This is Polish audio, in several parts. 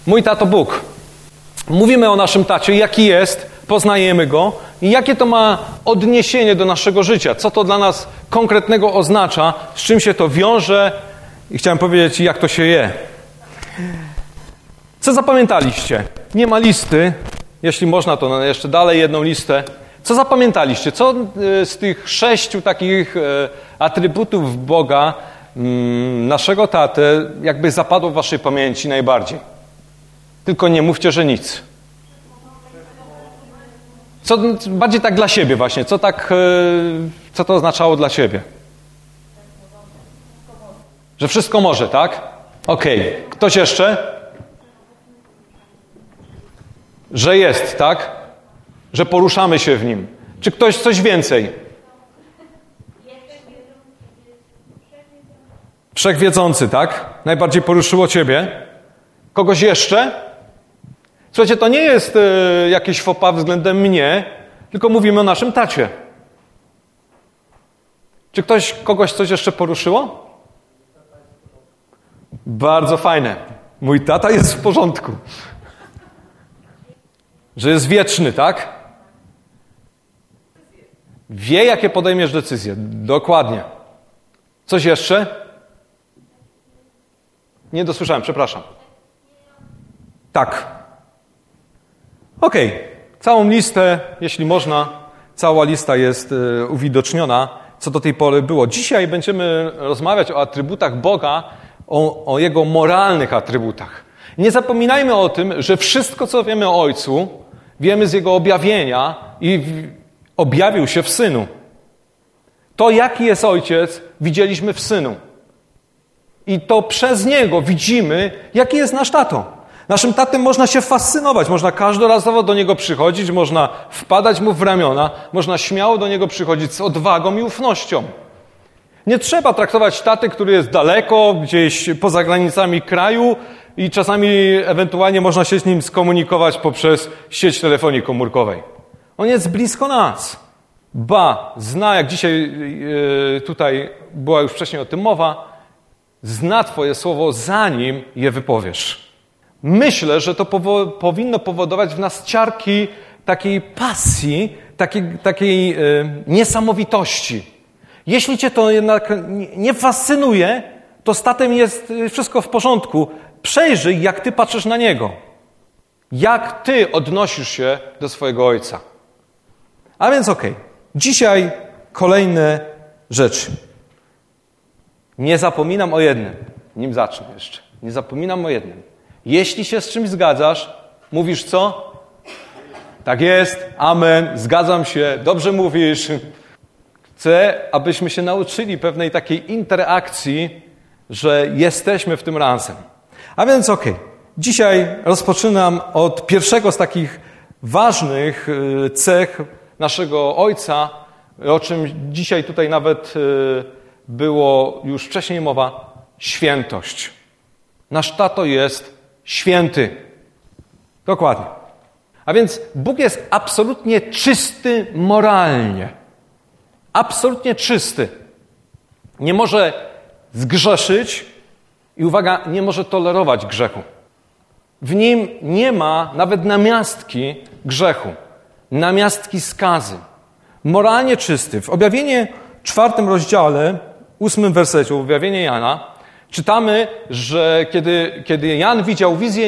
Mój tato Bóg. Mówimy o naszym tacie, jaki jest, poznajemy go i jakie to ma odniesienie do naszego życia. Co to dla nas konkretnego oznacza, z czym się to wiąże i chciałem powiedzieć, jak to się je. Co zapamiętaliście? Nie ma listy. Jeśli można, to jeszcze dalej jedną listę. Co zapamiętaliście? Co z tych 6 takich atrybutów Boga, naszego tatę, jakby zapadło w waszej pamięci najbardziej? Tylko nie mówcie, że nic. Co bardziej tak dla siebie właśnie? Co to oznaczało dla siebie? Że wszystko może, tak? Okej. Ktoś jeszcze? Że jest, tak? Że poruszamy się w nim. Czy ktoś coś więcej? Wszechwiedzący, tak? Najbardziej poruszyło ciebie? Kogoś jeszcze? Słuchajcie, to nie jest jakieś faux pas względem mnie, tylko mówimy o naszym tacie. Czy kogoś coś jeszcze poruszyło? Bardzo fajne. Mój tata jest w porządku. Że jest wieczny, tak? Wie, jakie podejmiesz decyzje. Dokładnie. Coś jeszcze? Nie dosłyszałem, przepraszam. Tak. Okej. Całą listę, jeśli można, cała lista jest uwidoczniona, co do tej pory było. Dzisiaj będziemy rozmawiać o atrybutach Boga, o Jego moralnych atrybutach. Nie zapominajmy o tym, że wszystko, co wiemy o Ojcu, wiemy z Jego objawienia i objawił się w Synu. To, jaki jest Ojciec, widzieliśmy w Synu. I to przez Niego widzimy, jaki jest nasz tato. Naszym tatem można się fascynować, można każdorazowo do Niego przychodzić, można wpadać Mu w ramiona, można śmiało do Niego przychodzić z odwagą i ufnością. Nie trzeba traktować taty, który jest daleko, gdzieś poza granicami kraju i czasami ewentualnie można się z nim skomunikować poprzez sieć telefonii komórkowej. On jest blisko nas. Zna, jak dzisiaj tutaj była już wcześniej o tym mowa, zna Twoje słowo, zanim je wypowiesz. Myślę, że to powinno powodować w nas ciarki takiej pasji, takiej niesamowitości. Jeśli Cię to jednak nie fascynuje, to z tatem jest wszystko w porządku. Przejrzyj, jak Ty patrzysz na Niego. Jak Ty odnosisz się do swojego Ojca. A więc Dzisiaj kolejne rzeczy. Nie zapominam o jednym. Nim zacznę jeszcze. Nie zapominam o jednym. Jeśli się z czymś zgadzasz, mówisz co? Tak jest, amen, zgadzam się, dobrze mówisz. Chcę, abyśmy się nauczyli pewnej takiej interakcji, że jesteśmy w tym razem. A więc dzisiaj rozpoczynam od pierwszego z takich ważnych cech naszego Ojca, o czym dzisiaj tutaj nawet było już wcześniej mowa, świętość. Nasz tato jest święty. Dokładnie. A więc Bóg jest absolutnie czysty moralnie. Absolutnie czysty. Nie może zgrzeszyć i uwaga, nie może tolerować grzechu. W nim nie ma nawet namiastki grzechu, namiastki skazy. Moralnie czysty. W Objawienie 4 rozdziale, 8 wersecie, Objawienie Jana, czytamy, że kiedy Jan widział wizję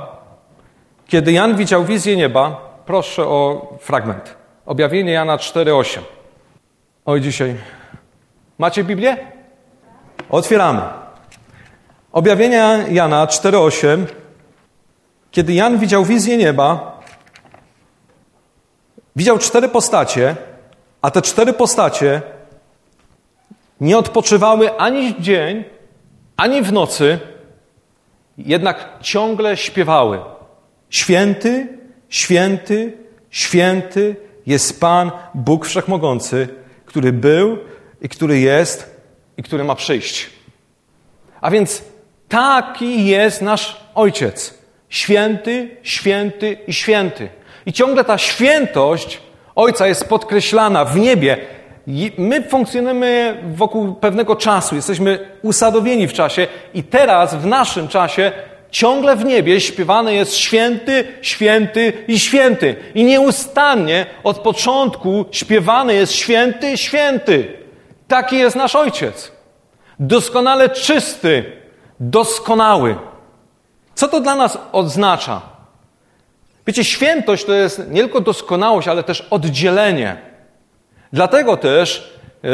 nieba, proszę o fragment. Objawienie Jana 4:8. Oj, dzisiaj. Macie Biblię? Otwieramy. Objawienia Jana 4:8. Kiedy Jan widział wizję nieba, widział 4 postacie, a te 4 postacie nie odpoczywały ani w dzień, ani w nocy, jednak ciągle śpiewały. Święty, święty, święty jest Pan, Bóg Wszechmogący, który był i który jest i który ma przyjść. A więc taki jest nasz Ojciec. Święty, święty i święty. I ciągle ta świętość Ojca jest podkreślana w niebie. My funkcjonujemy wokół pewnego czasu, jesteśmy usadowieni w czasie i teraz w naszym czasie ciągle w niebie śpiewane jest święty, święty i święty. I nieustannie od początku śpiewane jest święty, święty. Taki jest nasz Ojciec. Doskonale czysty, doskonały. Co to dla nas oznacza? Wiecie, świętość to jest nie tylko doskonałość, ale też oddzielenie. Dlatego też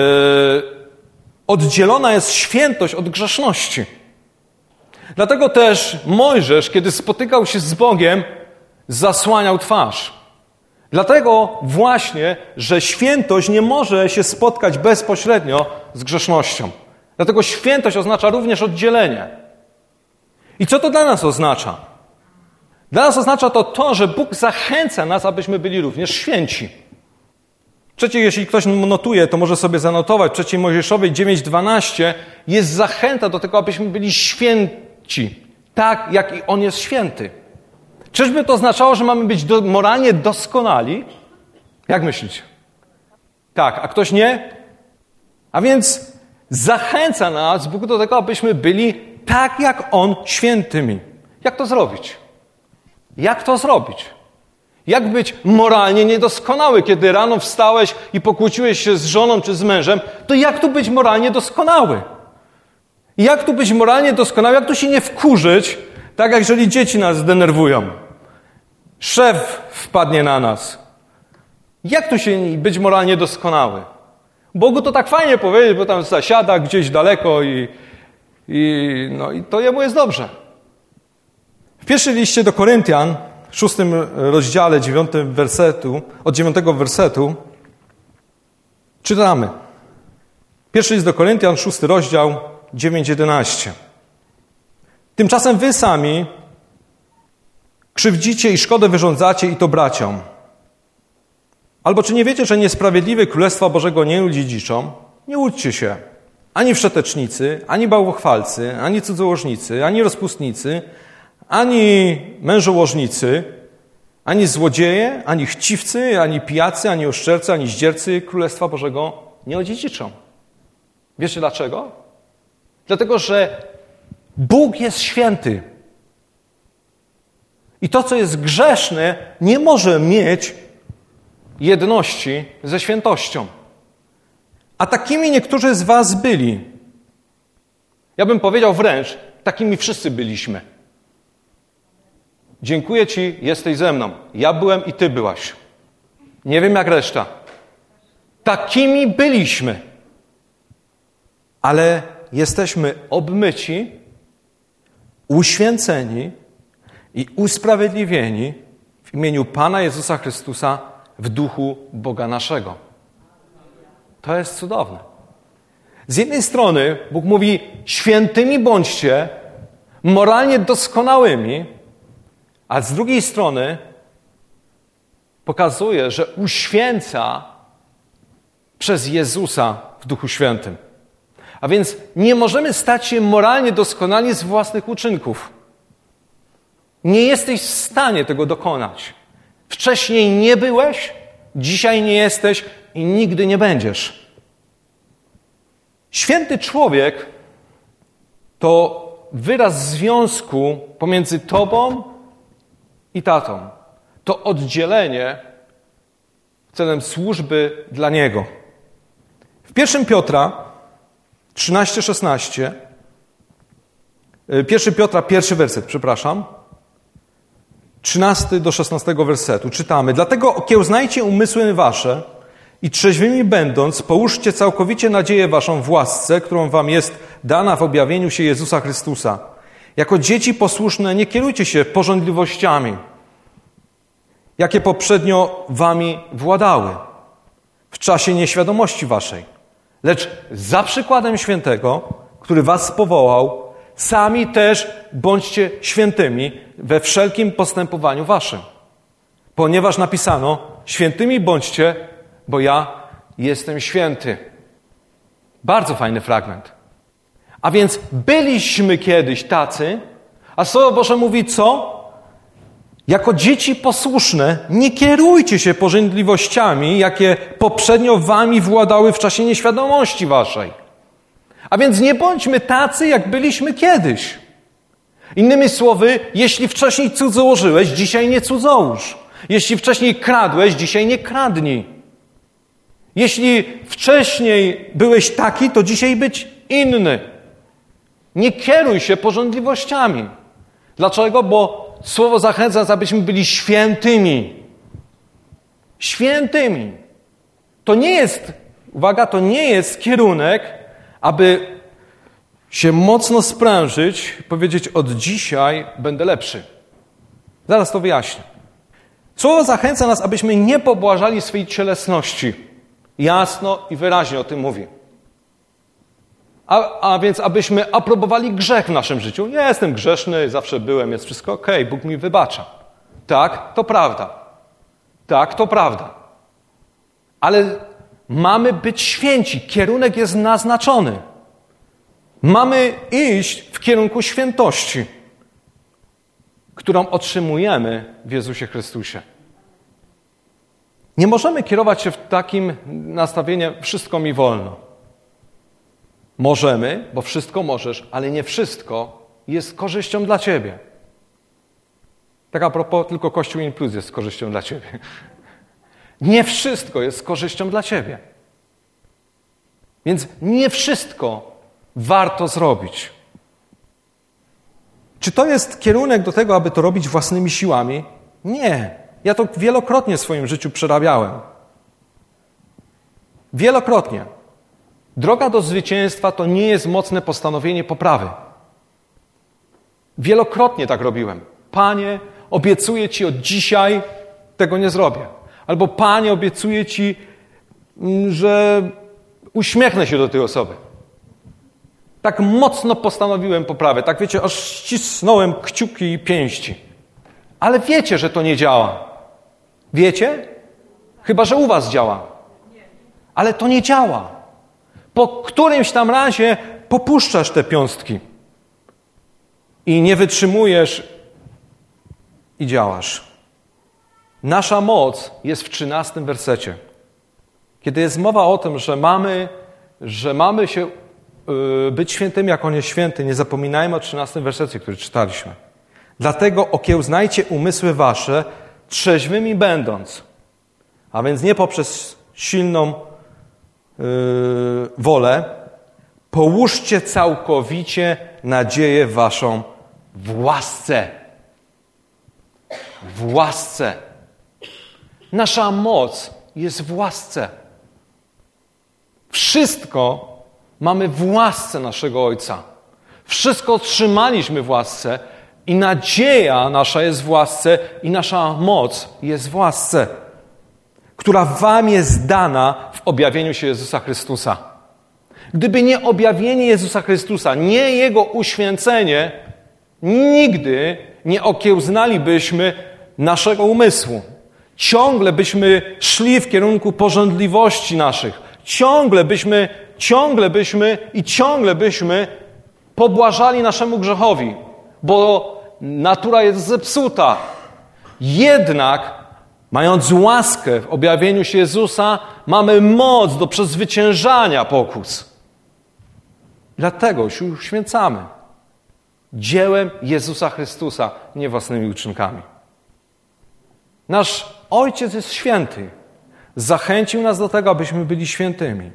oddzielona jest świętość od grzeszności. Dlatego też Mojżesz, kiedy spotykał się z Bogiem, zasłaniał twarz. Dlatego właśnie, że świętość nie może się spotkać bezpośrednio z grzesznością. Dlatego świętość oznacza również oddzielenie. I co to dla nas oznacza? Dla nas oznacza to, że Bóg zachęca nas, abyśmy byli również święci. Jeśli ktoś notuje, to może sobie zanotować. W 3 Mojżeszowej 9:12 jest zachęta do tego, abyśmy byli święci. Tak, jak i On jest święty. Czyżby to oznaczało, że mamy być moralnie doskonali? Jak myślicie? Tak, a ktoś nie? A więc zachęca nas Bóg do tego, abyśmy byli tak, jak On świętymi. Jak to zrobić? Jak to zrobić? Jak być moralnie niedoskonały? Kiedy rano wstałeś i pokłóciłeś się z żoną czy z mężem, to jak tu być moralnie doskonały? Jak tu być moralnie doskonały? Jak tu się nie wkurzyć, tak jak jeżeli dzieci nas denerwują? Szef wpadnie na nas. Jak tu się być moralnie doskonały? Bogu to tak fajnie powiedzieć, bo tam zasiada gdzieś daleko i to jemu jest dobrze. W pierwszym liście do Koryntian, w 6 rozdziale, 9 wersetu, od 9 wersetu czytamy. Pierwszy list do Koryntian, 6 rozdział, 9-11. Tymczasem wy sami krzywdzicie i szkodę wyrządzacie i to braciom. Albo czy nie wiecie, że niesprawiedliwy Królestwa Bożego nie odziedziczą? Nie łudźcie się. Ani wszetecznicy, ani bałwochwalcy, ani cudzołożnicy, ani rozpustnicy, ani mężołożnicy, ani złodzieje, ani chciwcy, ani pijacy, ani oszczercy, ani zdziercy Królestwa Bożego nie odziedziczą. Wiecie dlaczego? Dlatego, że Bóg jest święty. I to, co jest grzeszne, nie może mieć jedności ze świętością. A takimi niektórzy z was byli. Ja bym powiedział wręcz, takimi wszyscy byliśmy. Dziękuję Ci, jesteś ze mną. Ja byłem i Ty byłaś. Nie wiem jak reszta. Takimi byliśmy. Ale jesteśmy obmyci, uświęceni i usprawiedliwieni w imieniu Pana Jezusa Chrystusa w duchu Boga naszego. To jest cudowne. Z jednej strony Bóg mówi, świętymi bądźcie, moralnie doskonałymi, a z drugiej strony pokazuje, że uświęca przez Jezusa w Duchu Świętym. A więc nie możemy stać się moralnie doskonali z własnych uczynków. Nie jesteś w stanie tego dokonać. Wcześniej nie byłeś, dzisiaj nie jesteś i nigdy nie będziesz. Święty człowiek to wyraz związku pomiędzy tobą i tatą. To oddzielenie celem służby dla Niego. W 1 Piotra 13-16 1 Piotra, 1 werset, przepraszam. 13 do 16 wersetu czytamy. Dlatego okiełznajcie umysły wasze i trzeźwymi będąc, połóżcie całkowicie nadzieję waszą w łasce, którą wam jest dana w objawieniu się Jezusa Chrystusa. Jako dzieci posłuszne nie kierujcie się pożądliwościami, jakie poprzednio wami władały w czasie nieświadomości waszej. Lecz za przykładem świętego, który was powołał, sami też bądźcie świętymi we wszelkim postępowaniu waszym. Ponieważ napisano, świętymi bądźcie, bo ja jestem święty. Bardzo fajny fragment. A więc byliśmy kiedyś tacy, a Słowo Boże mówi co? Jako dzieci posłuszne nie kierujcie się pożądliwościami, jakie poprzednio wami władały w czasie nieświadomości waszej. A więc nie bądźmy tacy, jak byliśmy kiedyś. Innymi słowy, jeśli wcześniej cudzołożyłeś, dzisiaj nie cudzołóż. Jeśli wcześniej kradłeś, dzisiaj nie kradnij. Jeśli wcześniej byłeś taki, to dzisiaj być inny. Nie kieruj się pożądliwościami. Dlaczego? Bo Słowo zachęca nas, abyśmy byli świętymi. Świętymi. To nie jest, uwaga, to nie jest kierunek, aby się mocno sprężyć i powiedzieć, od dzisiaj będę lepszy. Zaraz to wyjaśnię. Słowo zachęca nas, abyśmy nie pobłażali swej cielesności. Jasno i wyraźnie o tym mówi. A więc abyśmy aprobowali grzech w naszym życiu. Ja jestem grzeszny, zawsze byłem, jest wszystko okej, Bóg mi wybacza. Tak, to prawda. Tak, to prawda. Ale mamy być święci. Kierunek jest naznaczony. Mamy iść w kierunku świętości, którą otrzymujemy w Jezusie Chrystusie. Nie możemy kierować się w takim nastawieniem wszystko mi wolno. Możemy, bo wszystko możesz, ale nie wszystko jest korzyścią dla ciebie. Tak a propos, tylko Kościół In Plus jest korzyścią dla ciebie. Nie wszystko jest korzyścią dla ciebie. Więc nie wszystko warto zrobić. Czy to jest kierunek do tego, aby to robić własnymi siłami? Nie. Ja to wielokrotnie w swoim życiu przerabiałem. Wielokrotnie. Droga do zwycięstwa to nie jest mocne postanowienie poprawy. Wielokrotnie tak robiłem. Panie, obiecuję Ci od dzisiaj tego nie zrobię. Albo Panie, obiecuję Ci, że uśmiechnę się do tej osoby. Tak mocno postanowiłem poprawę. Tak wiecie, aż ścisnąłem kciuki i pięści. Ale wiecie, że to nie działa. Wiecie? Chyba, że u was działa. Ale to nie działa. Po którymś tam razie popuszczasz te piąstki. I nie wytrzymujesz i działasz. Nasza moc jest w 13 wersecie. Kiedy jest mowa o tym, że mamy się być świętymi, jak On jest święty, nie zapominajmy o 13 wersecie, który czytaliśmy. Dlatego okiełznajcie umysły wasze, trzeźwymi będąc. A więc nie poprzez silną wolę. Połóżcie całkowicie nadzieję waszą w łasce. W łasce. Nasza moc jest w łasce. Wszystko mamy w łasce naszego Ojca. Wszystko otrzymaliśmy w łasce i nadzieja nasza jest w łasce i nasza moc jest w łasce, która wam jest dana w objawieniu się Jezusa Chrystusa. Gdyby nie objawienie Jezusa Chrystusa, nie Jego uświęcenie, nigdy nie okiełznalibyśmy naszego umysłu. Ciągle byśmy szli w kierunku pożądliwości naszych. Ciągle byśmy pobłażali naszemu grzechowi, bo natura jest zepsuta. Jednak, mając łaskę w objawieniu się Jezusa, mamy moc do przezwyciężania pokus. Dlatego się uświęcamy. Dziełem Jezusa Chrystusa, nie własnymi uczynkami. Nasz Ojciec jest święty. Zachęcił nas do tego, abyśmy byli świętymi.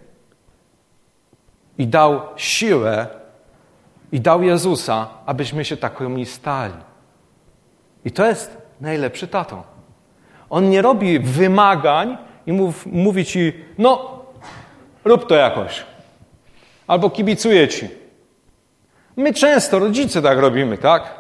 I dał siłę, i dał Jezusa, abyśmy się takimi stali. I to jest najlepszy tato. On nie robi wymagań i mówi ci, no, rób to jakoś. Albo kibicuję ci. My często, rodzice, tak robimy, tak?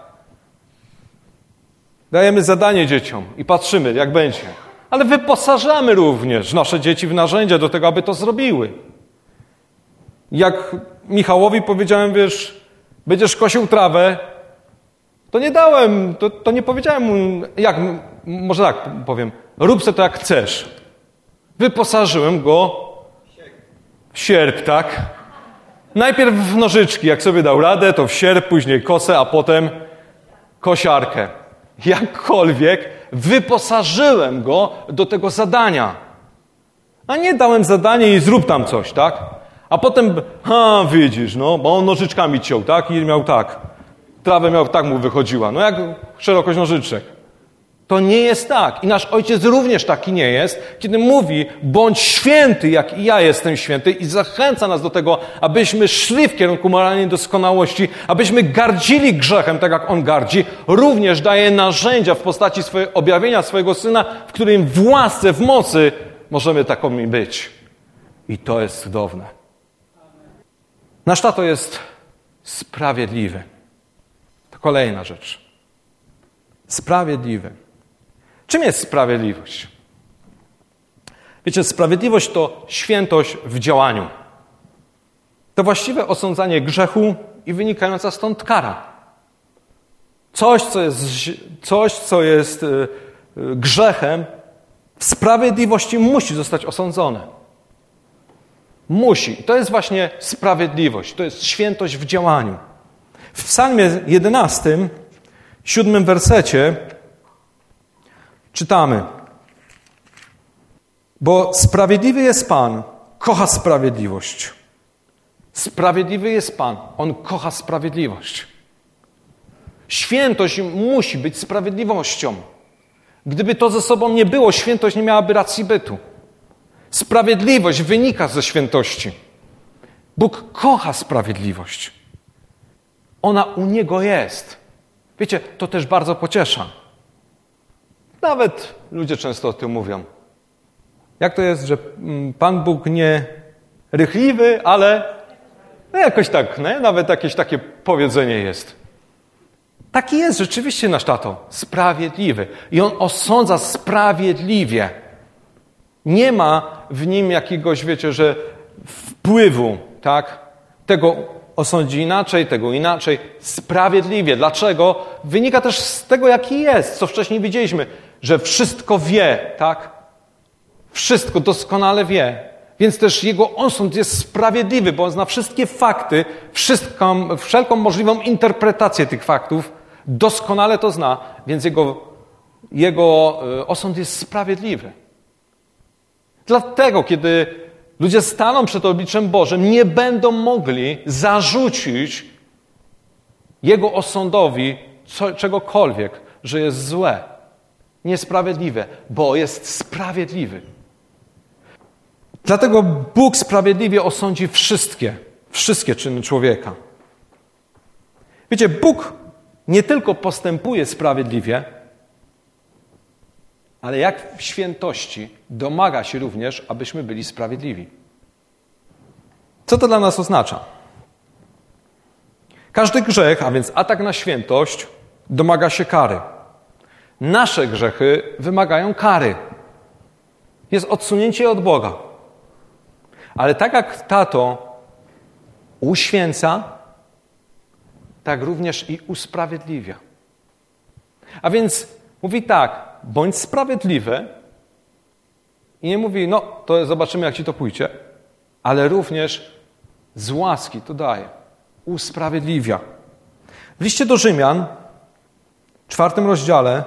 Dajemy zadanie dzieciom i patrzymy, jak będzie. Ale wyposażamy również nasze dzieci w narzędzia do tego, aby to zrobiły. Jak Michałowi powiedziałem, wiesz, będziesz kosił trawę, to nie dałem, to nie powiedziałem mu, jak, może tak powiem, rób sobie to jak chcesz. Wyposażyłem go w sierp, tak? Najpierw w nożyczki, jak sobie dał radę, to w sierp, później kosę, a potem kosiarkę. Jakkolwiek wyposażyłem go do tego zadania. A nie dałem zadanie i zrób tam coś, tak? A potem, widzisz, no, bo on nożyczkami ciął, tak? I miał tak. trawę miał, tak mu wychodziła. No jak szerokość nożyczek. To nie jest tak. I nasz Ojciec również taki nie jest, kiedy mówi, bądź święty, jak i ja jestem święty, i zachęca nas do tego, abyśmy szli w kierunku moralnej doskonałości, abyśmy gardzili grzechem, tak jak On gardzi. Również daje narzędzia w postaci objawienia swojego Syna, w którym w łasce, w mocy możemy takomi być. I to jest cudowne. Nasz tato jest sprawiedliwy. To kolejna rzecz. Sprawiedliwy. Czym jest sprawiedliwość? Wiecie, sprawiedliwość to świętość w działaniu. To właściwe osądzanie grzechu i wynikająca stąd kara. Coś, co jest grzechem, w sprawiedliwości musi zostać osądzone. Musi. To jest właśnie sprawiedliwość. To jest świętość w działaniu. W Psalmie 11, 7 wersecie czytamy: bo sprawiedliwy jest Pan, kocha sprawiedliwość. Sprawiedliwy jest Pan, On kocha sprawiedliwość. Świętość musi być sprawiedliwością. Gdyby to ze sobą nie było, świętość nie miałaby racji bytu. Sprawiedliwość wynika ze świętości. Bóg kocha sprawiedliwość. Ona u Niego jest. Wiecie, to też bardzo pociesza. Nawet ludzie często o tym mówią. Jak to jest, że Pan Bóg nie rychliwy, ale no jakoś tak, nie? Nawet jakieś takie powiedzenie jest. Taki jest rzeczywiście nasz tato, sprawiedliwy. I On osądza sprawiedliwie. Nie ma w Nim jakiegoś, wiecie, że wpływu, tak? Tego osądzi inaczej, tego inaczej. Sprawiedliwie. Dlaczego? Wynika też z tego, jaki jest, co wcześniej widzieliśmy, że wszystko wie, tak? Wszystko doskonale wie. Więc też Jego osąd jest sprawiedliwy, bo On zna wszystkie fakty, wszelką możliwą interpretację tych faktów. Doskonale to zna, więc Jego osąd jest sprawiedliwy. Dlatego, kiedy ludzie staną przed obliczem Bożym, nie będą mogli zarzucić Jego osądowi czegokolwiek, że jest złe, niesprawiedliwe, bo jest sprawiedliwy. Dlatego Bóg sprawiedliwie osądzi wszystkie czyny człowieka. Wiecie, Bóg nie tylko postępuje sprawiedliwie, ale jak w świętości domaga się również, abyśmy byli sprawiedliwi. Co to dla nas oznacza? Każdy grzech, a więc atak na świętość, domaga się kary. Nasze grzechy wymagają kary. Jest odsunięcie od Boga. Ale tak jak tato uświęca, tak również i usprawiedliwia. A więc mówi tak, bądź sprawiedliwy i nie mówi, no to zobaczymy, jak ci to pójdzie, ale również z łaski to daje, usprawiedliwia. W liście do Rzymian, 4 rozdziale,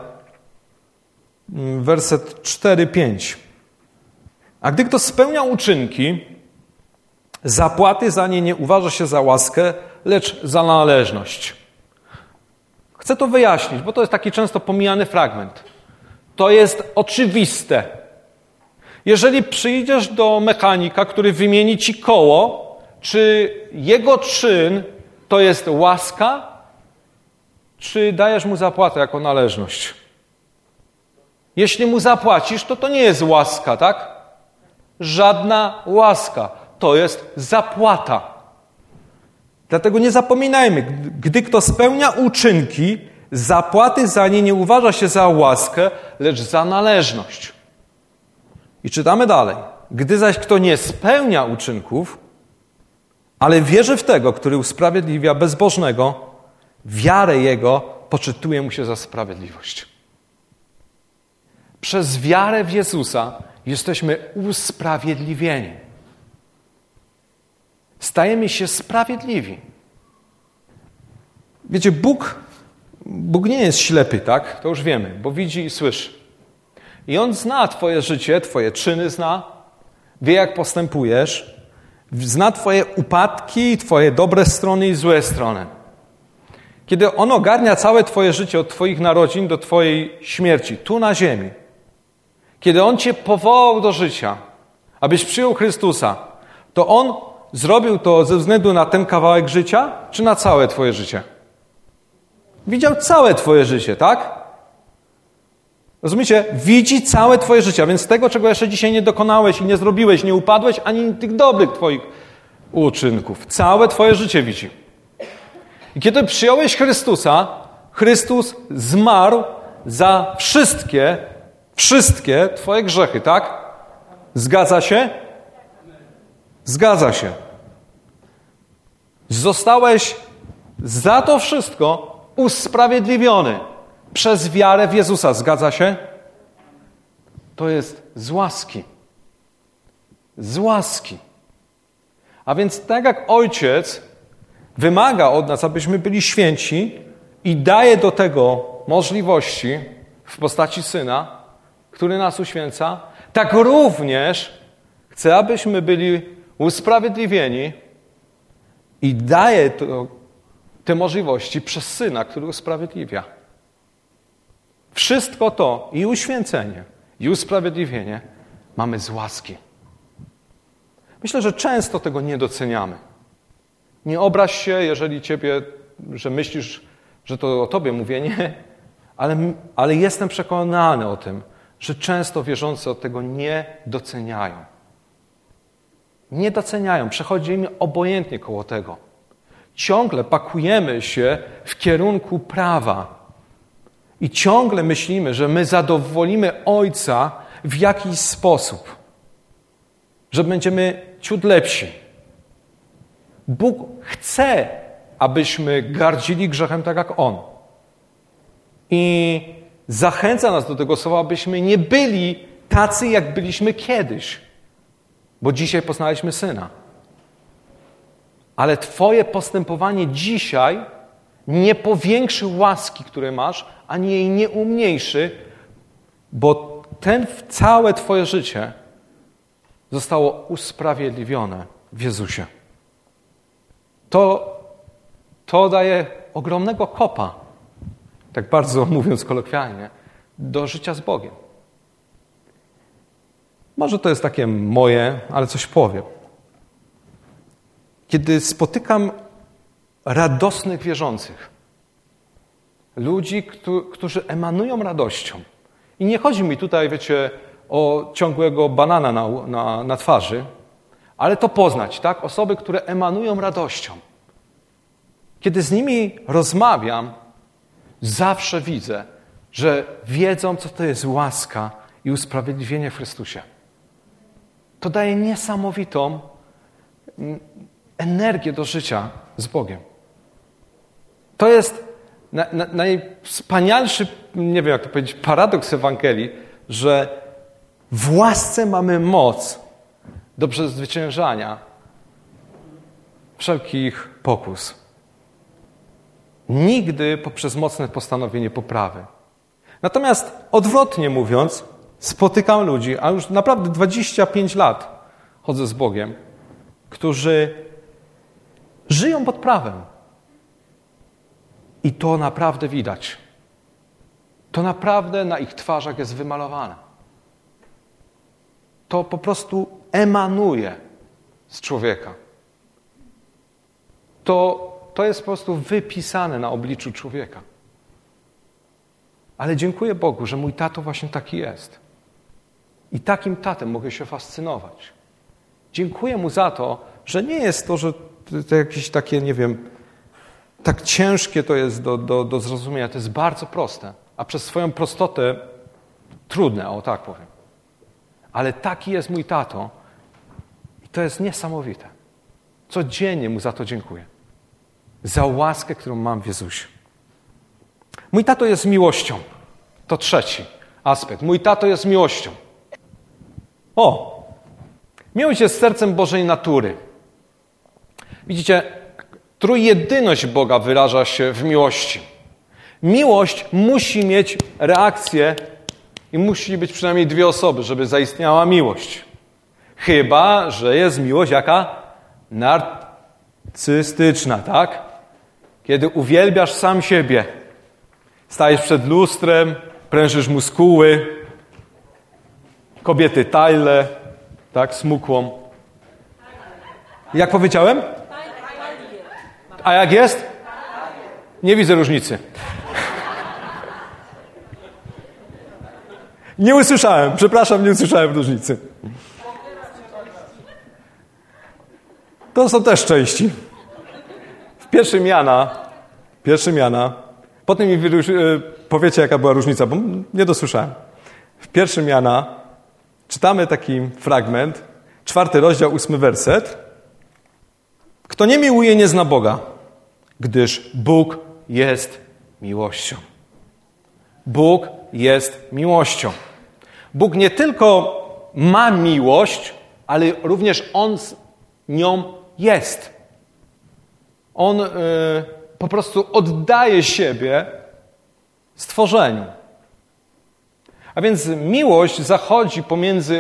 werset 4-5. A gdy kto spełnia uczynki, zapłaty za nie nie uważa się za łaskę, lecz za należność. Chcę to wyjaśnić, bo to jest taki często pomijany fragment. To jest oczywiste. Jeżeli przyjdziesz do mechanika, który wymieni ci koło, czy jego czyn to jest łaska, czy dajesz mu zapłatę jako należność? Jeśli mu zapłacisz, to nie jest łaska, tak? Żadna łaska. To jest zapłata. Dlatego nie zapominajmy, gdy kto spełnia uczynki, zapłaty za nie nie uważa się za łaskę, lecz za należność. I czytamy dalej. Gdy zaś kto nie spełnia uczynków, ale wierzy w tego, który usprawiedliwia bezbożnego, wiarę jego poczytuje mu się za sprawiedliwość. Przez wiarę w Jezusa jesteśmy usprawiedliwieni. Stajemy się sprawiedliwi. Wiecie, Bóg nie jest ślepy, tak? To już wiemy, bo widzi i słyszy. I On zna twoje życie, twoje czyny zna, wie jak postępujesz, zna twoje upadki, twoje dobre strony i złe strony. Kiedy on ogarnia całe twoje życie od twoich narodzin do twojej śmierci, tu na ziemi, kiedy on cię powołał do życia, abyś przyjął Chrystusa, to on zrobił to ze względu na ten kawałek życia, czy na całe twoje życie? Widział całe twoje życie, tak? Rozumiecie? Widzi całe twoje życie, a więc tego, czego jeszcze dzisiaj nie dokonałeś i nie zrobiłeś, nie upadłeś, ani tych dobrych twoich uczynków. Całe twoje życie widzi. I kiedy przyjąłeś Chrystusa, Chrystus zmarł za wszystkie twoje grzechy, tak? Zgadza się? Zgadza się. Zostałeś za to wszystko usprawiedliwiony przez wiarę w Jezusa. Zgadza się? To jest z łaski. Z łaski. A więc tak jak Ojciec wymaga od nas, abyśmy byli święci i daje do tego możliwości w postaci Syna, który nas uświęca, tak również chce, abyśmy byli usprawiedliwieni i daje te możliwości przez Syna, który usprawiedliwia. Wszystko to, i uświęcenie, i usprawiedliwienie mamy z łaski. Myślę, że często tego nie doceniamy. Nie obraź się, jeżeli że myślisz, że to o tobie mówię, nie. Ale jestem przekonany o tym, że często wierzący od tego nie doceniają. Nie doceniają, przechodzi im obojętnie koło tego. Ciągle pakujemy się w kierunku prawa i ciągle myślimy, że my zadowolimy Ojca w jakiś sposób, że będziemy ciut lepsi. Bóg chce, abyśmy gardzili grzechem tak jak On. I zachęca nas do tego słowa, abyśmy nie byli tacy, jak byliśmy kiedyś, bo dzisiaj poznaliśmy Syna. Ale twoje postępowanie dzisiaj nie powiększy łaski, które masz, ani jej nie umniejszy, bo całe twoje życie zostało usprawiedliwione w Jezusie. To daje ogromnego kopa, tak bardzo mówiąc kolokwialnie, do życia z Bogiem. Może to jest takie moje, ale coś powiem. Kiedy spotykam radosnych wierzących, ludzi, którzy emanują radością. I nie chodzi mi tutaj, wiecie, o ciągłego banana na twarzy, ale to poznać, tak? Osoby, które emanują radością. Kiedy z nimi rozmawiam, zawsze widzę, że wiedzą, co to jest łaska i usprawiedliwienie w Chrystusie. To daje niesamowitą energię do życia z Bogiem. To jest najwspanialszy, nie wiem jak to powiedzieć, paradoks Ewangelii, że w łasce mamy moc do przezwyciężania wszelkich pokus. Nigdy poprzez mocne postanowienie poprawy. Natomiast odwrotnie mówiąc, spotykam ludzi, a już naprawdę 25 lat chodzę z Bogiem, którzy żyją pod prawem. I to naprawdę widać. To naprawdę na ich twarzach jest wymalowane. To po prostu emanuje z człowieka. To jest po prostu wypisane na obliczu człowieka. Ale dziękuję Bogu, że mój tato właśnie taki jest. I takim tatem mogę się fascynować. Dziękuję mu za to, że nie jest to, że to jakieś takie, nie wiem, tak ciężkie to jest do zrozumienia. To jest bardzo proste, a przez swoją prostotę trudne, o tak powiem. Ale taki jest mój tato i to jest niesamowite. Codziennie mu za to dziękuję. Za łaskę, którą mam w Jezusie. Mój tato jest miłością. To trzeci aspekt. Mój tato jest miłością. Miłość jest sercem Bożej natury. Widzicie, trójjedyność Boga wyraża się w miłości. Miłość musi mieć reakcję i musi być przynajmniej dwie osoby, żeby zaistniała miłość. Chyba że jest miłość jaka? Narcystyczna, tak? Kiedy uwielbiasz sam siebie. Stajesz przed lustrem, prężysz muskuły, kobiety tajle, tak, smukłą. Jak powiedziałem? A jak jest? Nie widzę różnicy. Nie usłyszałem, przepraszam, nie usłyszałem różnicy. To są też części. W pierwszym Jana, potem mi powiecie, jaka była różnica, bo nie dosłyszałem. W pierwszym Jana czytamy taki fragment, 4 rozdział, 8 werset. Kto nie miłuje, nie zna Boga, gdyż Bóg jest miłością. Bóg jest miłością. Bóg nie tylko ma miłość, ale również On z nią jest. On po prostu oddaje siebie stworzeniu. A więc miłość zachodzi pomiędzy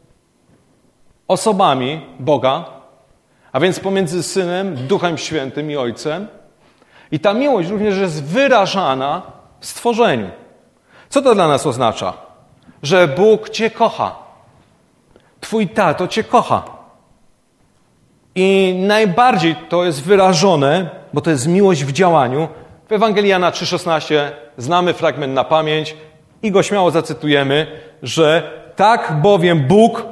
osobami Boga, a więc pomiędzy Synem, Duchem Świętym i Ojcem. I ta miłość również jest wyrażana w stworzeniu. Co to dla nas oznacza? Że Bóg Cię kocha. Twój tato Cię kocha. I najbardziej to jest wyrażone, bo to jest miłość w działaniu. W Ewangelii Jana 3,16 znamy fragment na pamięć i go śmiało zacytujemy, że tak bowiem Bóg...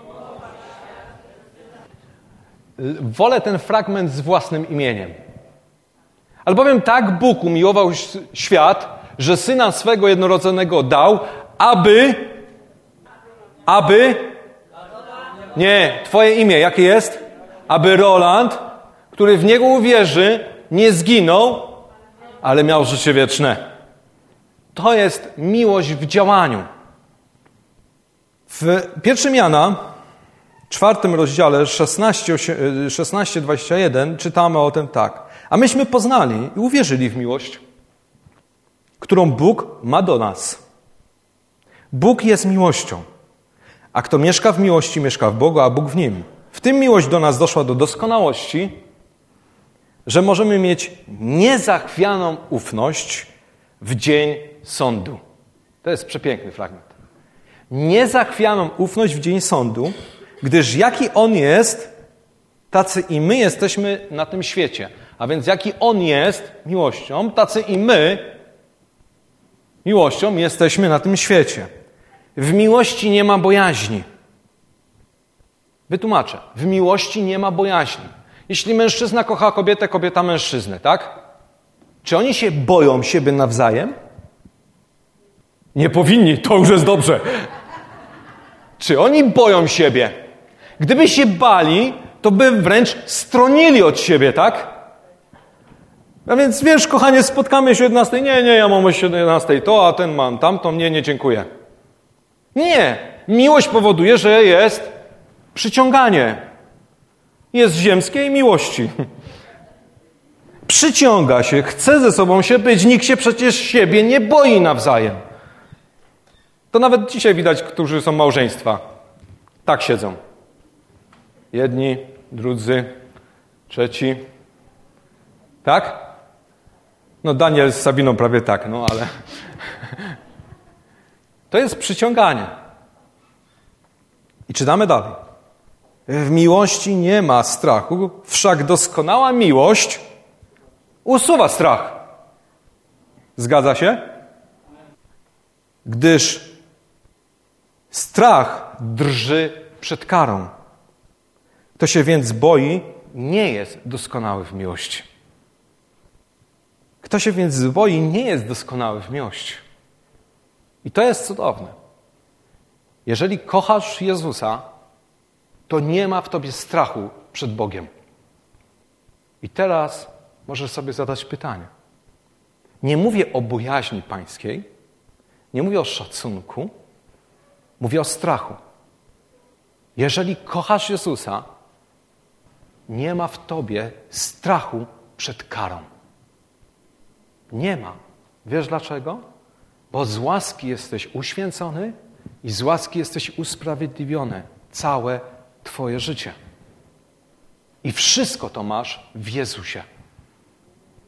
Wolę ten fragment z własnym imieniem. Albowiem tak Bóg umiłował świat, że Syna swego jednorodzonego dał, Nie, Twoje imię, jakie jest? Aby Roland, który w Niego uwierzy, nie zginął, ale miał życie wieczne. To jest miłość w działaniu. W 1 Jana, 4 rozdziale 16-21 czytamy o tym tak. A myśmy poznali i uwierzyli w miłość, którą Bóg ma do nas. Bóg jest miłością, a kto mieszka w miłości, mieszka w Bogu, a Bóg w nim. W tym miłość do nas doszła do doskonałości, że możemy mieć niezachwianą ufność w dzień sądu. To jest przepiękny fragment. Niezachwianą ufność w dzień sądu, gdyż jaki On jest, tacy i my jesteśmy na tym świecie. A więc jaki On jest miłością, tacy i my miłością jesteśmy na tym świecie. W miłości nie ma bojaźni. Wytłumaczę. W miłości nie ma bojaźni. Jeśli mężczyzna kocha kobietę, kobieta mężczyznę, tak? Czy oni się boją siebie nawzajem? Nie powinni, to już jest dobrze. Czy oni boją siebie? Gdyby się bali, to by wręcz stronili od siebie, tak? A więc wiesz, kochanie, spotkamy się o 11. Nie, ja mam o 17 to, a ten mam tamto. Nie, dziękuję. Nie. Miłość powoduje, że jest przyciąganie. Jest ziemskiej miłości. Przyciąga się, chce ze sobą się być. Nikt się przecież siebie nie boi nawzajem. To nawet dzisiaj widać, którzy są małżeństwa. Tak siedzą. Jedni, drudzy, trzeci. Tak? No Daniel z Sabiną prawie tak, no ale... To jest przyciąganie. I czytamy dalej. W miłości nie ma strachu, wszak doskonała miłość usuwa strach. Zgadza się? Gdyż strach drży przed karą. Kto się więc boi, nie jest doskonały w miłości. Kto się więc boi, nie jest doskonały w miłości. I to jest cudowne. Jeżeli kochasz Jezusa, to nie ma w tobie strachu przed Bogiem. I teraz możesz sobie zadać pytanie. Nie mówię o bojaźni pańskiej, nie mówię o szacunku, mówię o strachu. Jeżeli kochasz Jezusa, nie ma w tobie strachu przed karą. Nie ma. Wiesz dlaczego? Bo z łaski jesteś uświęcony i z łaski jesteś usprawiedliwiony całe twoje życie. I wszystko to masz w Jezusie.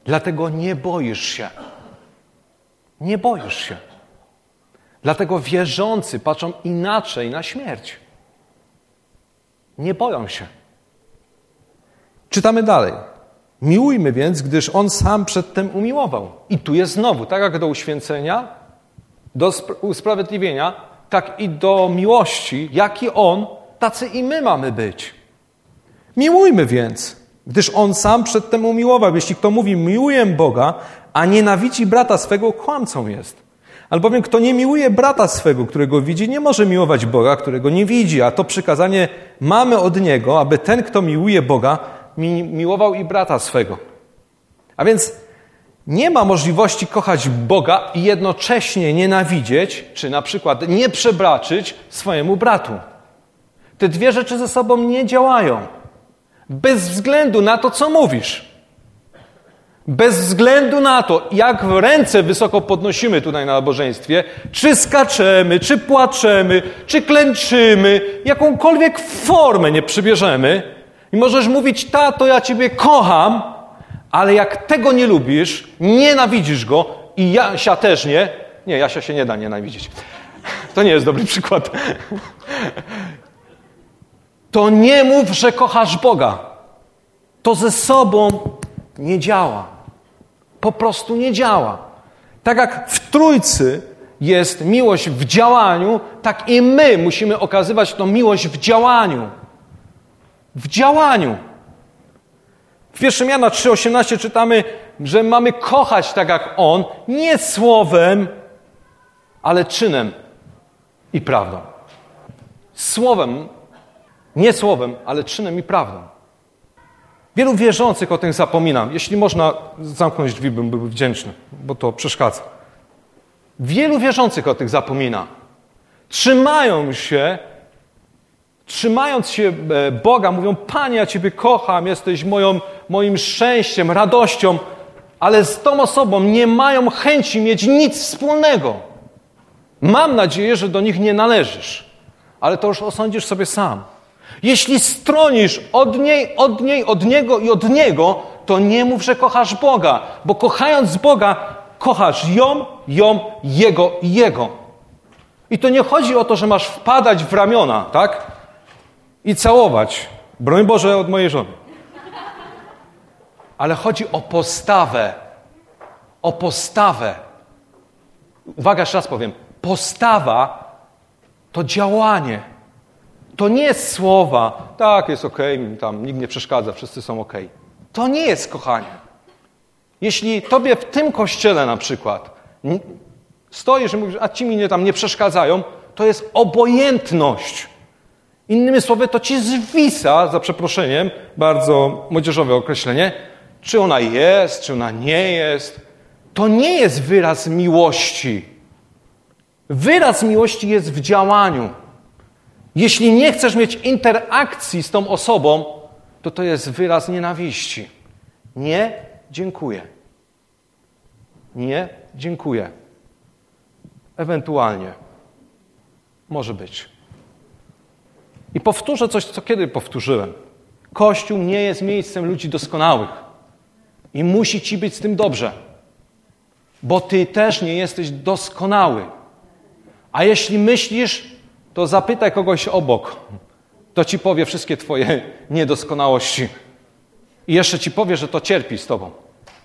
Dlatego nie boisz się. Nie boisz się. Dlatego wierzący patrzą inaczej na śmierć. Nie boją się. Czytamy dalej. Miłujmy więc, gdyż On sam przedtem umiłował. I tu jest znowu, tak jak do uświęcenia, do usprawiedliwienia, tak i do miłości, jaki On, tacy i my mamy być. Miłujmy więc, gdyż On sam przedtem umiłował. Jeśli kto mówi, miłuję Boga, a nienawidzi brata swego, kłamcą jest. Albowiem kto nie miłuje brata swego, którego widzi, nie może miłować Boga, którego nie widzi. A to przykazanie mamy od Niego, aby ten, kto miłuje Boga, miłował i brata swego. A więc nie ma możliwości kochać Boga i jednocześnie nienawidzieć, czy na przykład nie przebaczyć swojemu bratu. Te dwie rzeczy ze sobą nie działają. Bez względu na to, co mówisz. Bez względu na to, jak ręce wysoko podnosimy tutaj na nabożeństwie, czy skaczemy, czy płaczemy, czy klęczymy, jakąkolwiek formę nie przybierzemy i możesz mówić, tato, ja Ciebie kocham, ale jak tego nie lubisz, nienawidzisz go i Jasia też nie. Nie, Jasia się nie da nienawidzić. To nie jest dobry przykład. To nie mów, że kochasz Boga. To ze sobą nie działa. Po prostu nie działa. Tak jak w Trójcy jest miłość w działaniu, tak i my musimy okazywać tą miłość w działaniu. W działaniu. W 1 Jana 3,18 czytamy, że mamy kochać tak jak On, nie słowem, ale czynem i prawdą. Słowem, nie słowem, ale czynem i prawdą. Wielu wierzących o tym zapomina. Jeśli można zamknąć drzwi, bym był wdzięczny, bo to przeszkadza. Wielu wierzących o tym zapomina. Trzymając się Boga, mówią, Panie, ja Ciebie kocham, jesteś moim szczęściem, radością, ale z tą osobą nie mają chęci mieć nic wspólnego. Mam nadzieję, że do nich nie należysz, ale to już osądzisz sobie sam. Jeśli stronisz od niej, od niego i od niego, to nie mów, że kochasz Boga, bo kochając Boga, kochasz ją, jego i jego. I to nie chodzi o to, że masz wpadać w ramiona, tak? I całować. Broń Boże od mojej żony. Ale chodzi o postawę. O postawę. Uwaga, jeszcze raz powiem. Postawa to działanie. To nie jest słowa, tak, jest okej, tam nikt nie przeszkadza, wszyscy są okej. To nie jest kochanie. Jeśli tobie w tym kościele na przykład stoisz i mówisz, a ci mi nie przeszkadzają, to jest obojętność. Innymi słowy, to ci zwisa, za przeproszeniem, bardzo młodzieżowe określenie, czy ona jest, czy ona nie jest. To nie jest wyraz miłości. Wyraz miłości jest w działaniu. Jeśli nie chcesz mieć interakcji z tą osobą, to jest wyraz nienawiści. Nie, dziękuję. Nie, dziękuję. Ewentualnie. Może być. I powtórzę coś, co kiedy powtórzyłem. Kościół nie jest miejscem ludzi doskonałych. I musi ci być z tym dobrze. Bo ty też nie jesteś doskonały. A jeśli myślisz, to zapytaj kogoś obok. To ci powie wszystkie twoje niedoskonałości. I jeszcze ci powie, że to cierpi z tobą.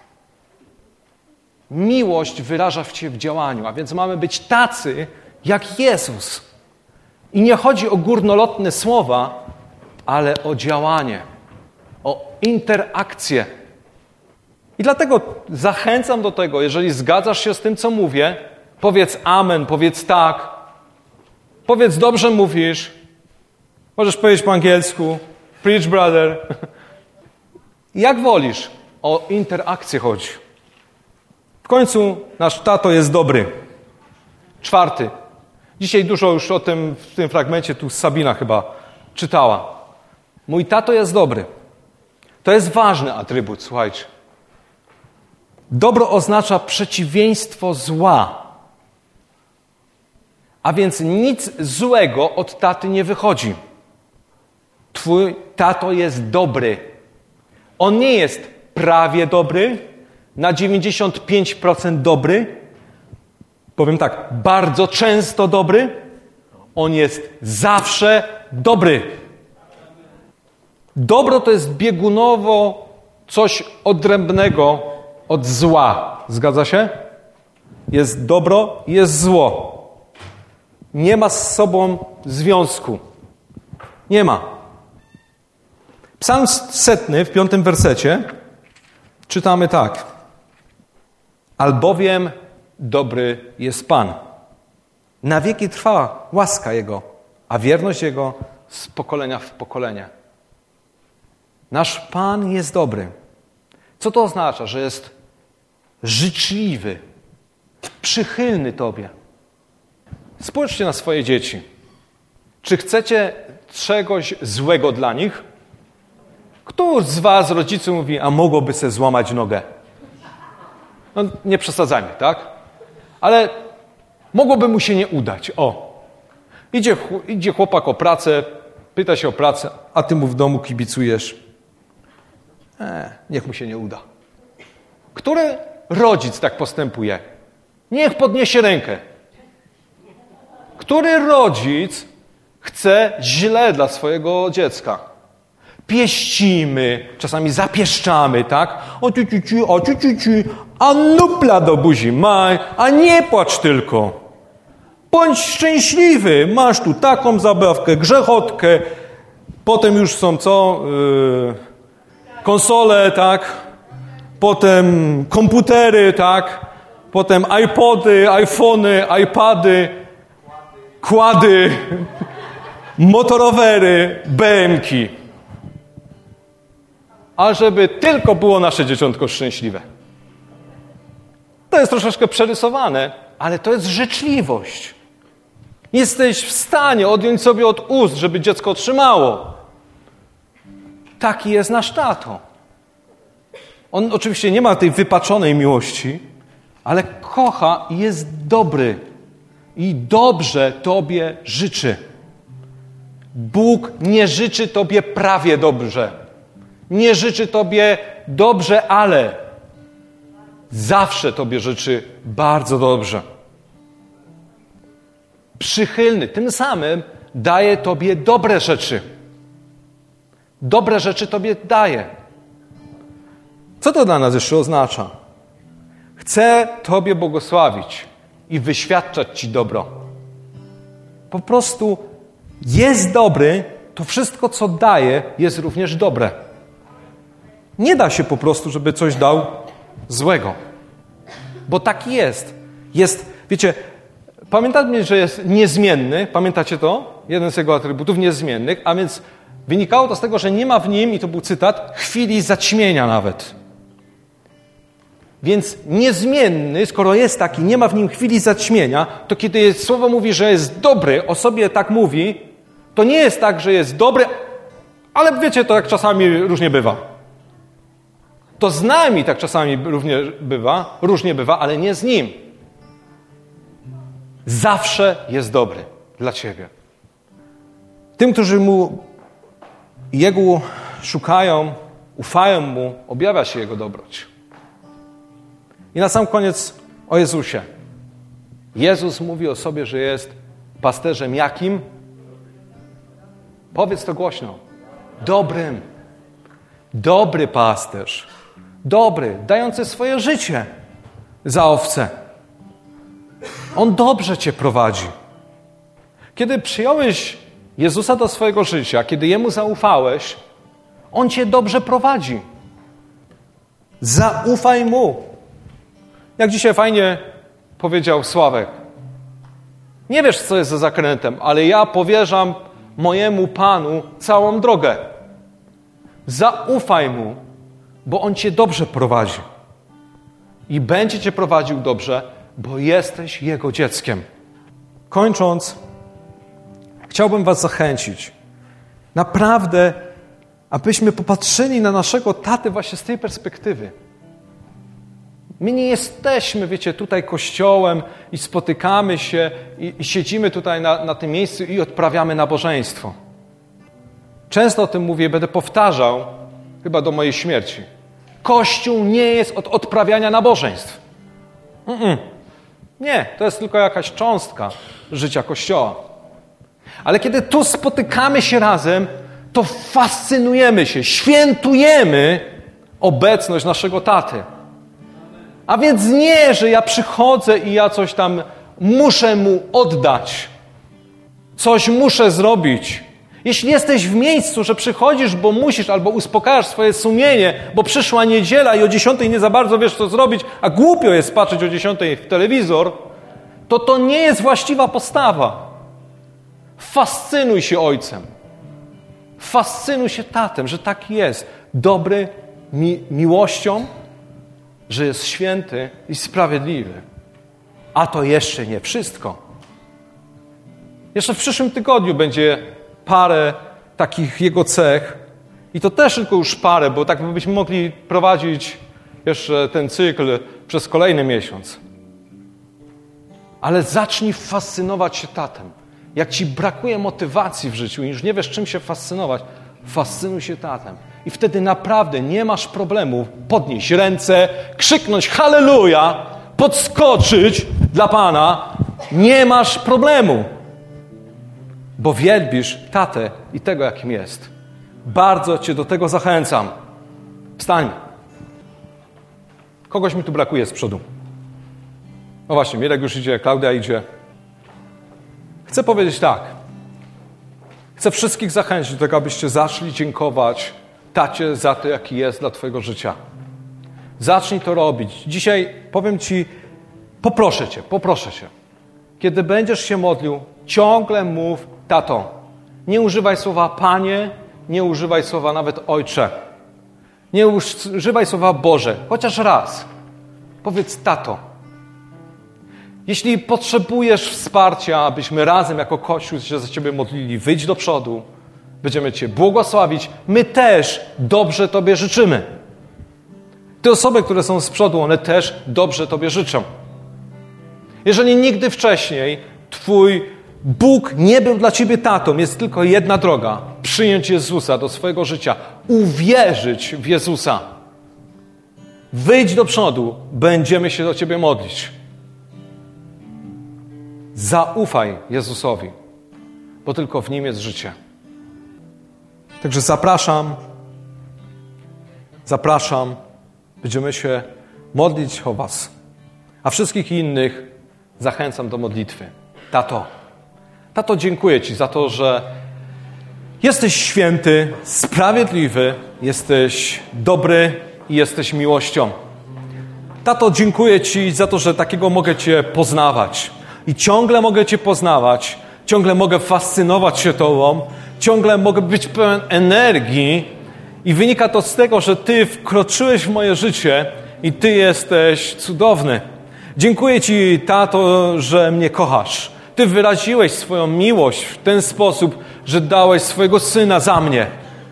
Miłość wyraża się w działaniu, a więc mamy być tacy jak Jezus. I nie chodzi o górnolotne słowa, ale o działanie, o interakcję. I dlatego zachęcam do tego, jeżeli zgadzasz się z tym, co mówię, powiedz amen, powiedz tak, powiedz dobrze mówisz, możesz powiedzieć po angielsku, preach brother. Jak wolisz, o interakcję chodzi. W końcu nasz tato jest dobry. 4. Dzisiaj dużo już o tym w tym fragmencie tu Sabina chyba czytała. Mój tato jest dobry. To jest ważny atrybut, słuchajcie. Dobro oznacza przeciwieństwo zła. A więc nic złego od taty nie wychodzi. Twój tato jest dobry. On nie jest prawie dobry, na 95% dobry, powiem tak, bardzo często dobry, on jest zawsze dobry. Dobro to jest biegunowo coś odrębnego od zła. Zgadza się? Jest dobro i jest zło. Nie ma z sobą związku. Nie ma. Psalm 100 w 5 wersecie czytamy tak. Albowiem dobry jest Pan. Na wieki trwa łaska Jego, a wierność Jego z pokolenia w pokolenie. Nasz Pan jest dobry. Co to oznacza? Że jest życzliwy, przychylny Tobie. Spójrzcie na swoje dzieci. Czy chcecie czegoś złego dla nich? Któż z was, rodziców, mówi, a mogłoby sobie złamać nogę? No, nie przesadzajmy, tak? Ale mogłoby mu się nie udać. O, idzie chłopak o pracę, pyta się o pracę, a ty mu w domu kibicujesz. Niech mu się nie uda. Który rodzic tak postępuje? Niech podniesie rękę. Który rodzic chce źle dla swojego dziecka? Pieścimy, czasami zapieszczamy, tak? A nupla do buzi maj, a nie płacz tylko. Bądź szczęśliwy, masz tu taką zabawkę, grzechotkę, potem już są co? Konsole, tak? Potem komputery, tak? Potem iPody, iPhony, iPady, kłady, motorowery, BM-ki. A żeby tylko było nasze dzieciątko szczęśliwe. To jest troszeczkę przerysowane, ale to jest życzliwość. Jesteś w stanie odjąć sobie od ust, żeby dziecko otrzymało. Taki jest nasz tato. On oczywiście nie ma tej wypaczonej miłości, ale kocha i jest dobry. I dobrze Tobie życzy. Bóg nie życzy Tobie prawie dobrze. Nie życzy Tobie dobrze, ale zawsze Tobie życzy bardzo dobrze. Przychylny, tym samym daje Tobie dobre rzeczy. Dobre rzeczy Tobie daje. Co to dla nas jeszcze oznacza? Chce Tobie błogosławić i wyświadczać Ci dobro. Po prostu jest dobry, to wszystko, co daje, jest również dobre. Nie da się po prostu, żeby coś dał złego. Bo taki jest. Wiecie, pamiętajmy, że jest niezmienny. Pamiętacie to? Jeden z jego atrybutów niezmiennych. A więc wynikało to z tego, że nie ma w nim, i to był cytat, chwili zaćmienia nawet. Więc niezmienny, skoro jest taki, nie ma w nim chwili zaćmienia, to kiedy słowo mówi, że jest dobry, o sobie tak mówi, to nie jest tak, że jest dobry, ale wiecie, to jak czasami różnie bywa. To z nami tak czasami różnie bywa, ale nie z nim. Zawsze jest dobry dla Ciebie. Tym, którzy Jego szukają, ufają Mu, objawia się Jego dobroć. I na sam koniec o Jezusie. Jezus mówi o sobie, że jest pasterzem jakim? Powiedz to głośno. Dobrym. Dobry pasterz. Dobry, dający swoje życie za owce. On dobrze Cię prowadzi. Kiedy przyjąłeś Jezusa do swojego życia, kiedy Jemu zaufałeś, On Cię dobrze prowadzi. Zaufaj Mu. Jak dzisiaj fajnie powiedział Sławek. Nie wiesz, co jest za zakrętem, ale ja powierzam mojemu Panu całą drogę. Zaufaj Mu, bo On Cię dobrze prowadzi. I będzie Cię prowadził dobrze, bo jesteś Jego dzieckiem. Kończąc, chciałbym Was zachęcić. Naprawdę, abyśmy popatrzyli na naszego tatę właśnie z tej perspektywy. My nie jesteśmy, wiecie, tutaj kościołem i spotykamy się i siedzimy tutaj na tym miejscu i odprawiamy nabożeństwo. Często o tym mówię, będę powtarzał, chyba do mojej śmierci. Kościół nie jest od odprawiania nabożeństw. Nie, to jest tylko jakaś cząstka życia Kościoła. Ale kiedy tu spotykamy się razem, to fascynujemy się, świętujemy obecność naszego taty. A więc nie, że ja przychodzę i ja coś tam muszę mu oddać. Coś muszę zrobić. Jeśli jesteś w miejscu, że przychodzisz, bo musisz, albo uspokajasz swoje sumienie, bo przyszła niedziela i o 10 nie za bardzo wiesz, co zrobić, a głupio jest patrzeć o 10 w telewizor, to nie jest właściwa postawa. Fascynuj się Ojcem. Fascynuj się tatem, że tak jest. Dobry, miłością, że jest święty i sprawiedliwy. A to jeszcze nie wszystko. Jeszcze w przyszłym tygodniu będzie parę takich jego cech. I to też tylko już parę, bo tak byśmy mogli prowadzić jeszcze ten cykl przez kolejny miesiąc. Ale zacznij fascynować się tatem. Jak ci brakuje motywacji w życiu i już nie wiesz, czym się fascynować, fascynuj się tatem. I wtedy naprawdę nie masz problemu podnieść ręce, krzyknąć halleluja, podskoczyć dla Pana. Nie masz problemu, bo wielbisz tatę i tego, jakim jest. Bardzo cię do tego zachęcam. Wstań. Kogoś mi tu brakuje z przodu. No właśnie, Mirek już idzie, Klaudia idzie. Chcę powiedzieć tak. Chcę wszystkich zachęcić do tego, abyście zaczęli dziękować tacie za to, jaki jest dla twojego życia. Zacznij to robić. Dzisiaj powiem ci, poproszę cię. Kiedy będziesz się modlił, ciągle mów tato. Nie używaj słowa Panie, nie używaj słowa nawet Ojcze. Nie używaj słowa Boże, chociaż raz. Powiedz tato. Jeśli potrzebujesz wsparcia, abyśmy razem jako Kościół się za ciebie modlili, wyjdź do przodu. Będziemy cię błogosławić. My też dobrze tobie życzymy. Te osoby, które są z przodu, one też dobrze tobie życzą. Jeżeli nigdy wcześniej twój Bóg nie był dla ciebie tatą, jest tylko jedna droga. Przyjąć Jezusa do swojego życia. Uwierzyć w Jezusa. Wyjdź do przodu. Będziemy się do ciebie modlić. Zaufaj Jezusowi, bo tylko w Nim jest życie. Także zapraszam, będziemy się modlić o was. A wszystkich innych zachęcam do modlitwy. Tato, dziękuję Ci za to, że jesteś święty, sprawiedliwy, jesteś dobry i jesteś miłością. Tato, dziękuję Ci za to, że takiego mogę Cię poznawać. I ciągle mogę Cię poznawać, ciągle mogę fascynować się Tobą, ciągle mogę być pełen energii i wynika to z tego, że Ty wkroczyłeś w moje życie i Ty jesteś cudowny. Dziękuję Ci, tato, że mnie kochasz. Ty wyraziłeś swoją miłość w ten sposób, że dałeś swojego Syna za mnie.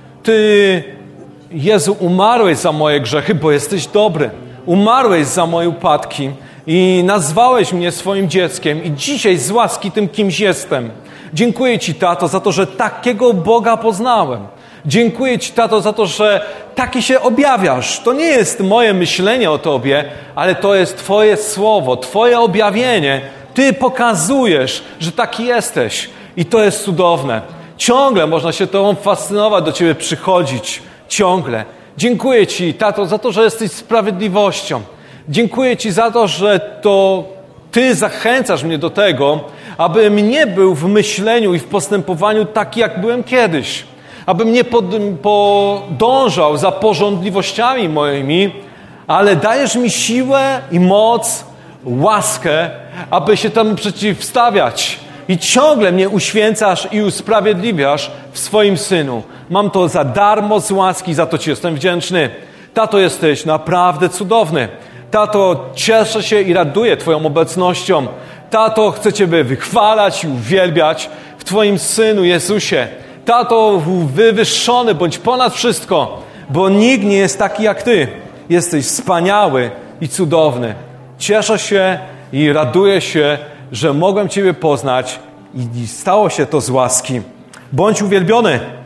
Ty, Jezu, umarłeś za moje grzechy, bo jesteś dobry. Umarłeś za moje upadki i nazwałeś mnie swoim dzieckiem i dzisiaj z łaski tym kimś jestem. Dziękuję Ci, tato, za to, że takiego Boga poznałem. Dziękuję Ci, tato, za to, że taki się objawiasz. To nie jest moje myślenie o Tobie, ale to jest Twoje słowo, Twoje objawienie. Ty pokazujesz, że taki jesteś i to jest cudowne. Ciągle można się Tobą fascynować, do Ciebie przychodzić. Ciągle. Dziękuję Ci, tato, za to, że jesteś sprawiedliwością. Dziękuję Ci za to, że to Ty zachęcasz mnie do tego, abym nie był w myśleniu i w postępowaniu taki, jak byłem kiedyś. Abym nie podążał za pożądliwościami moimi, ale dajesz mi siłę i moc, łaskę, aby się temu przeciwstawiać. I ciągle mnie uświęcasz i usprawiedliwiasz w swoim Synu. Mam to za darmo z łaski, za to Ci jestem wdzięczny. Tato, jesteś naprawdę cudowny. Tato, cieszę się i raduję Twoją obecnością. Tato, chcę Ciebie wychwalać i uwielbiać w Twoim Synu Jezusie. Tato, wywyższony bądź ponad wszystko, bo nikt nie jest taki jak Ty. Jesteś wspaniały i cudowny. Cieszę się i raduję się, że mogłem Ciebie poznać i stało się to z łaski. Bądź uwielbiony.